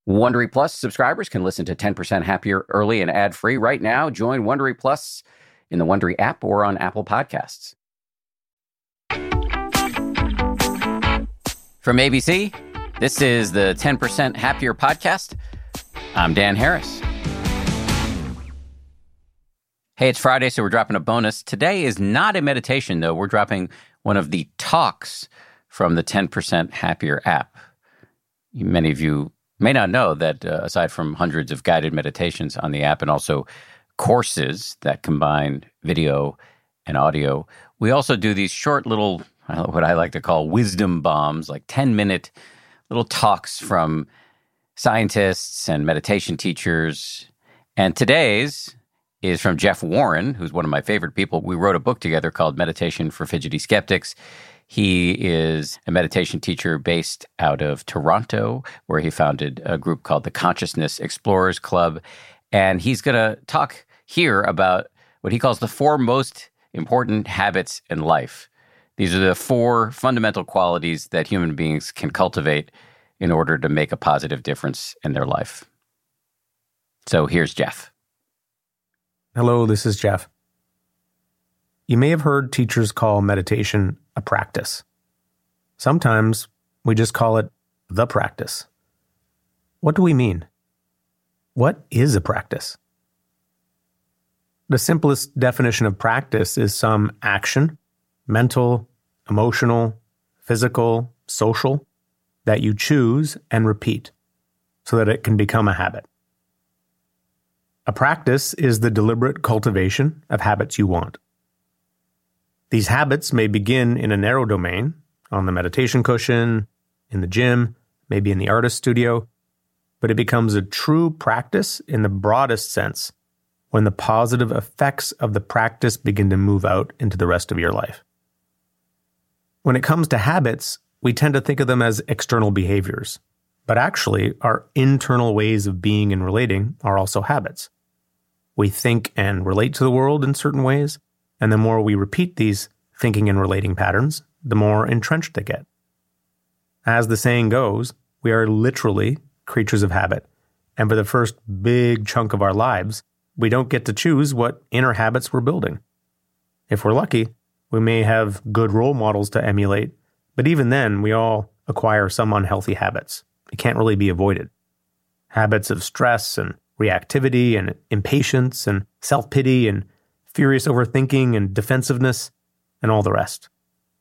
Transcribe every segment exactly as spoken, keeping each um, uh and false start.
Wondery Plus subscribers can listen to ten percent Happier early and ad-free right now. Join Wondery Plus in the Wondery app or on Apple Podcasts. From A B C, this is the ten percent Happier podcast. I'm Dan Harris. Hey, it's Friday, so we're dropping a bonus. Today is not a meditation, though. We're dropping one of the talks from the ten percent Happier app. Many of you may not know that uh, aside from hundreds of guided meditations on the app and also courses that combine video and audio, we also do these short little, uh, what I like to call wisdom bombs, like ten-minute little talks from scientists and meditation teachers. And today's is from Jeff Warren, who's one of my favorite people. We wrote a book together called Meditation for Fidgety Skeptics. He is a meditation teacher based out of Toronto, where he founded a group called the Consciousness Explorers Club. And he's going to talk here about what he calls the four most important habits in life. These are the four fundamental qualities that human beings can cultivate in order to make a positive difference in their life. So here's Jeff. Hello, this is Jeff. You may have heard teachers call meditation a practice. Sometimes we just call it the practice. What do we mean? What is a practice? The simplest definition of practice is some action, mental, emotional, physical, social, that you choose and repeat so that it can become a habit. A practice is the deliberate cultivation of habits you want. These habits may begin in a narrow domain, on the meditation cushion, in the gym, maybe in the artist studio, but it becomes a true practice in the broadest sense when the positive effects of the practice begin to move out into the rest of your life. When it comes to habits, we tend to think of them as external behaviors, but actually our internal ways of being and relating are also habits. We think and relate to the world in certain ways, and the more we repeat these thinking and relating patterns, the more entrenched they get. As the saying goes, we are literally creatures of habit, and for the first big chunk of our lives, we don't get to choose what inner habits we're building. If we're lucky, we may have good role models to emulate, but even then, we all acquire some unhealthy habits. It can't really be avoided. Habits of stress and reactivity and impatience and self-pity and furious overthinking and defensiveness, and all the rest.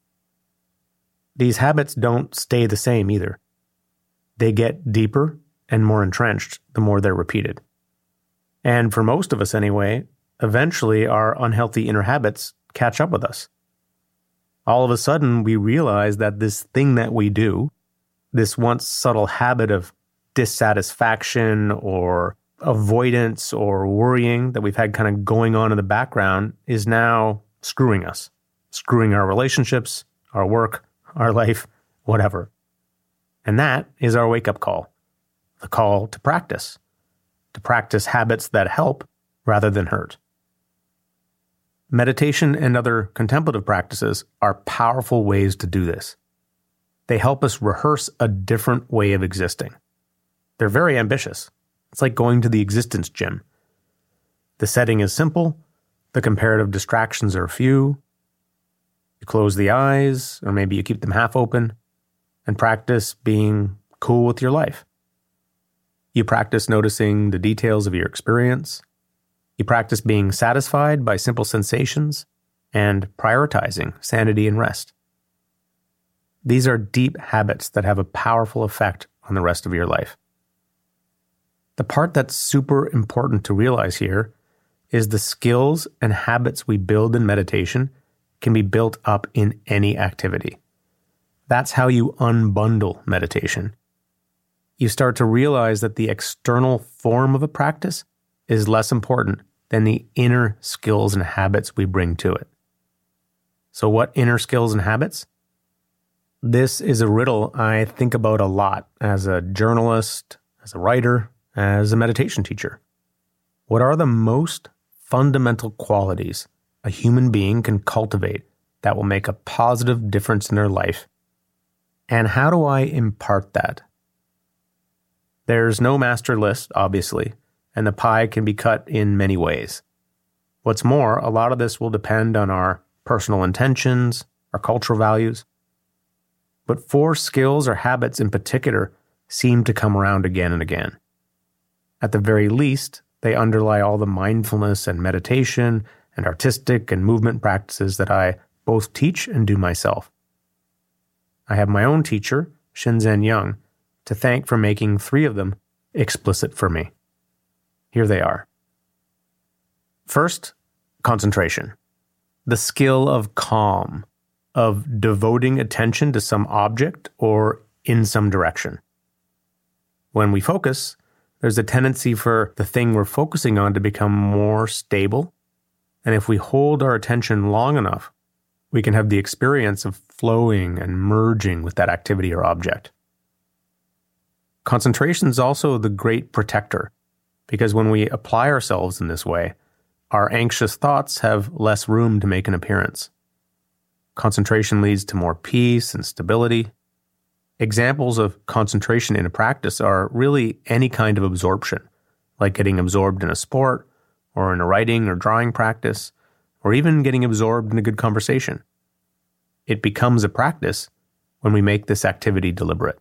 These habits don't stay the same either. They get deeper and more entrenched the more they're repeated. And for most of us anyway, eventually our unhealthy inner habits catch up with us. All of a sudden, we realize that this thing that we do, this once subtle habit of dissatisfaction or avoidance or worrying that we've had kind of going on in the background is now screwing us, screwing our relationships, our work, our life, whatever. And that is our wake-up call, the call to practice, to practice habits that help rather than hurt. Meditation and other contemplative practices are powerful ways to do this. They help us rehearse a different way of existing. They're very ambitious. It's like going to the existence gym. The setting is simple, the comparative distractions are few. You close the eyes, or maybe you keep them half open, and practice being cool with your life. You practice noticing the details of your experience. You practice being satisfied by simple sensations and prioritizing sanity and rest. These are deep habits that have a powerful effect on the rest of your life. The part that's super important to realize here is the skills and habits we build in meditation can be built up in any activity. That's how you unbundle meditation. You start to realize that the external form of a practice is less important than the inner skills and habits we bring to it. So what inner skills and habits? This is a riddle I think about a lot as a journalist, as a writer, as a meditation teacher. What are the most fundamental qualities a human being can cultivate that will make a positive difference in their life? And how do I impart that? There's no master list, obviously, and the pie can be cut in many ways. What's more, a lot of this will depend on our personal intentions, our cultural values. But four skills or habits in particular seem to come around again and again. At the very least, they underlie all the mindfulness and meditation and artistic and movement practices that I both teach and do myself. I have my own teacher, Shinzen Young, to thank for making three of them explicit for me. Here they are. First, concentration. The skill of calm, of devoting attention to some object or in some direction. When we focus, there's a tendency for the thing we're focusing on to become more stable. And if we hold our attention long enough, we can have the experience of flowing and merging with that activity or object. Concentration is also the great protector, because when we apply ourselves in this way, our anxious thoughts have less room to make an appearance. Concentration leads to more peace and stability. Examples of concentration in a practice are really any kind of absorption, like getting absorbed in a sport, or in a writing or drawing practice, or even getting absorbed in a good conversation. It becomes a practice when we make this activity deliberate.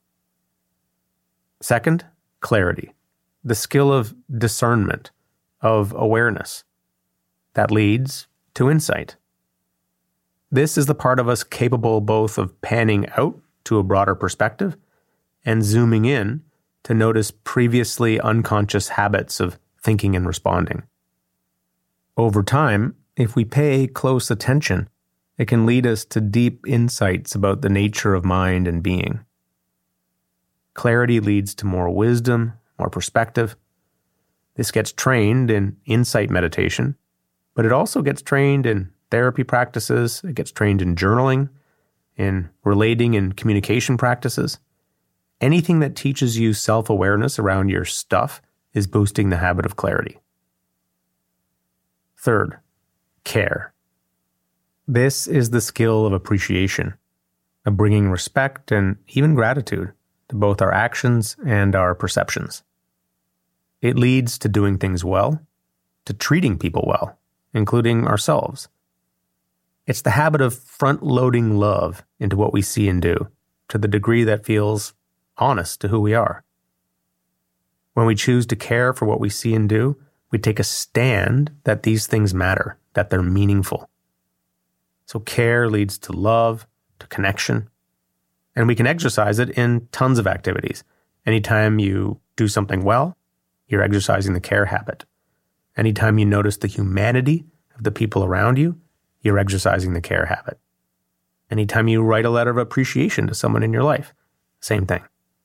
Second, clarity, the skill of discernment, of awareness. That leads to insight. This is the part of us capable both of panning out to a broader perspective and zooming in to notice previously unconscious habits of thinking and responding. Over time, if we pay close attention, it can lead us to deep insights about the nature of mind and being. Clarity leads to more wisdom, more perspective. This gets trained in insight meditation, but it also gets trained in therapy practices, it gets trained in journaling, in relating and communication practices. Anything that teaches you self-awareness around your stuff is boosting the habit of clarity. Third, care. This is the skill of appreciation, of bringing respect and even gratitude to both our actions and our perceptions. It leads to doing things well, to treating people well, including ourselves. It's the habit of front-loading love into what we see and do, to the degree that feels honest to who we are. When we choose to care for what we see and do, we take a stand that these things matter, that they're meaningful. So care leads to love, to connection, and we can exercise it in tons of activities. Anytime you do something well, you're exercising the care habit. Anytime you notice the humanity of the people around you, you're exercising the care habit. Anytime you write a letter of appreciation to someone in your life, same thing.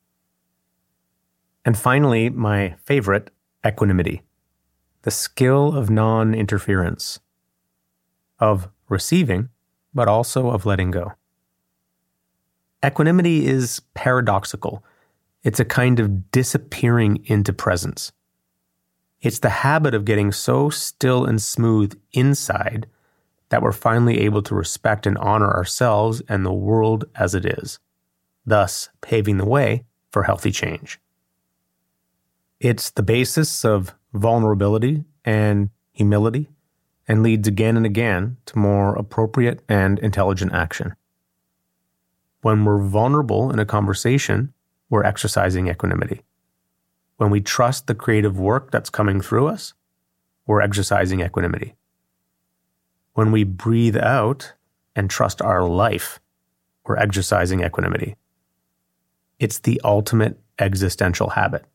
And finally, my favorite, equanimity. The skill of non-interference, of receiving, but also of letting go. Equanimity is paradoxical. It's a kind of disappearing into presence. It's the habit of getting so still and smooth inside that we're finally able to respect and honor ourselves and the world as it is, thus paving the way for healthy change. It's the basis of vulnerability and humility, and leads again and again to more appropriate and intelligent action. When we're vulnerable in a conversation, we're exercising equanimity. When we trust the creative work that's coming through us, we're exercising equanimity. When we breathe out and trust our life, we're exercising equanimity. It's the ultimate existential habit.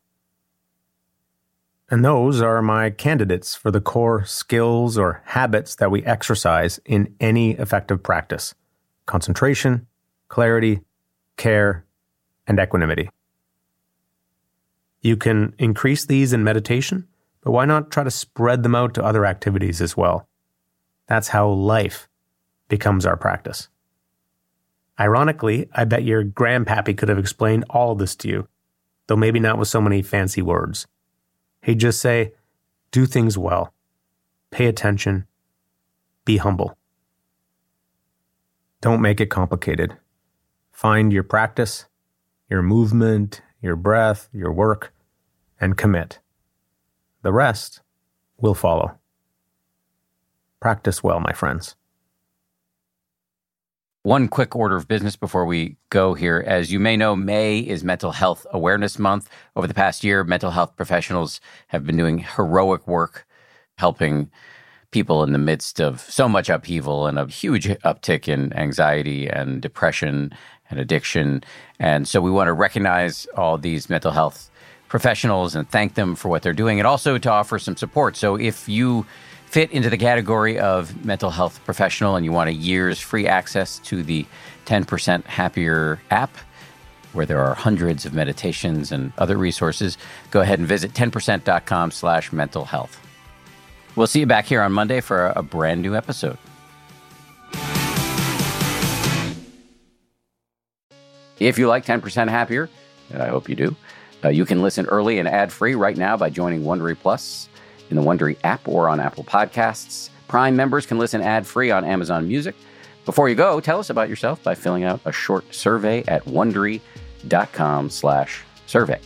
And those are my candidates for the core skills or habits that we exercise in any effective practice: concentration, clarity, care, and equanimity. You can increase these in meditation, but why not try to spread them out to other activities as well? That's how life becomes our practice. Ironically, I bet your grandpappy could have explained all of this to you, though maybe not with so many fancy words. He'd just say, do things well, pay attention, be humble. Don't make it complicated. Find your practice, your movement, your breath, your work, and commit. The rest will follow. Practice well, my friends. One quick order of business before we go here. As you may know, May is Mental Health Awareness Month. Over the past year, mental health professionals have been doing heroic work helping people in the midst of so much upheaval and a huge uptick in anxiety and depression and addiction. And so we want to recognize all these mental health professionals and thank them for what they're doing, and also to offer some support. So if you fit into the category of mental health professional and you want a year's free access to the ten percent Happier app, where there are hundreds of meditations and other resources, go ahead and visit ten percent dot com slash mental health. We'll see you back here on Monday for a brand new episode. If you like ten percent Happier, and I hope you do, uh, you can listen early and ad-free right now by joining Wondery Plus in the Wondery app or on Apple Podcasts. Prime members can listen ad-free on Amazon Music. Before you go, tell us about yourself by filling out a short survey at Wondery.com slash survey.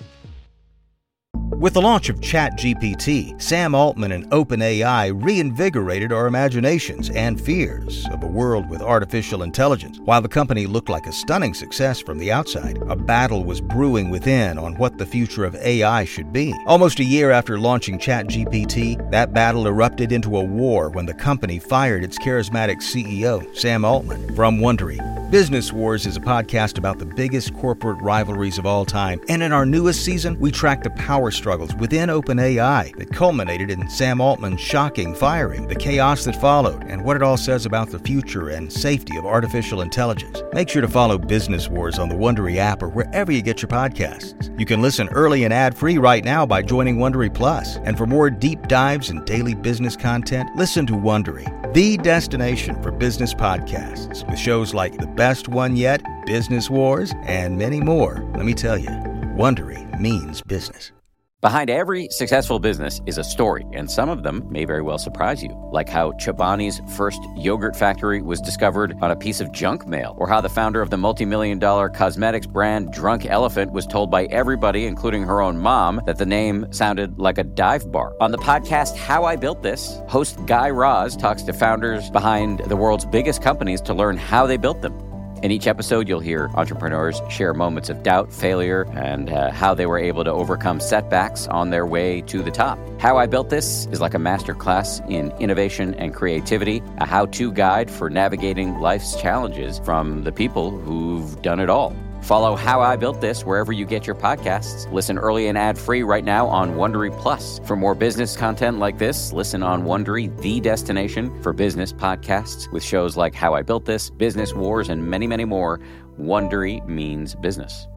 With the launch of ChatGPT, Sam Altman and OpenAI reinvigorated our imaginations and fears of a world with artificial intelligence. While the company looked like a stunning success from the outside, a battle was brewing within on what the future of A I should be. Almost a year after launching ChatGPT, that battle erupted into a war when the company fired its charismatic C E O, Sam Altman. From Wondery, Business Wars is a podcast about the biggest corporate rivalries of all time, and in our newest season, we track the power struggles within OpenAI that culminated in Sam Altman's shocking firing, the chaos that followed, and what it all says about the future and safety of artificial intelligence. Make sure to follow Business Wars on the Wondery app or wherever you get your podcasts. You can listen early and ad-free right now by joining Wondery Plus. And for more deep dives and daily business content, listen to Wondery, the destination for business podcasts, with shows like The Best One Yet, Business Wars, and many more. Let me tell you, Wondery means business. Behind every successful business is a story, and some of them may very well surprise you, like how Chobani's first yogurt factory was discovered on a piece of junk mail, or how the founder of the multi-million dollar cosmetics brand Drunk Elephant was told by everybody, including her own mom, that the name sounded like a dive bar. On the podcast How I Built This, host Guy Raz talks to founders behind the world's biggest companies to learn how they built them. In each episode, you'll hear entrepreneurs share moments of doubt, failure, and uh, how they were able to overcome setbacks on their way to the top. How I Built This is like a masterclass in innovation and creativity, a how-to guide for navigating life's challenges from the people who've done it all. Follow How I Built This wherever you get your podcasts. Listen early and ad-free right now on Wondery Plus. For more business content like this, listen on Wondery, the destination for business podcasts, with shows like How I Built This, Business Wars, and many, many more. Wondery means business.